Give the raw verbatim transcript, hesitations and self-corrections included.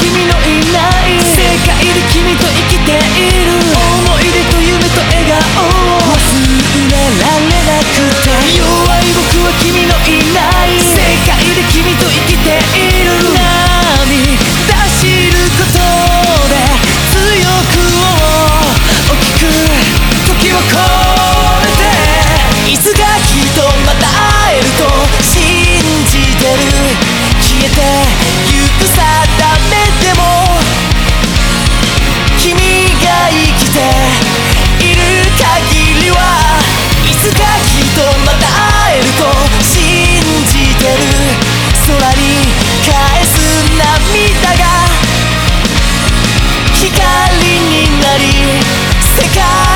君のいない世界で君と生きている思い出と夢と笑顔を忘れられなくて弱い僕は君のいない世界で君と生きている涙知ることで強く大きく時を超えていつかきっとまた会えると信じてる消えてゆく定めでも君が生きている限りはいつかきっとまた会えると信じてる空に返す涙が光になり世界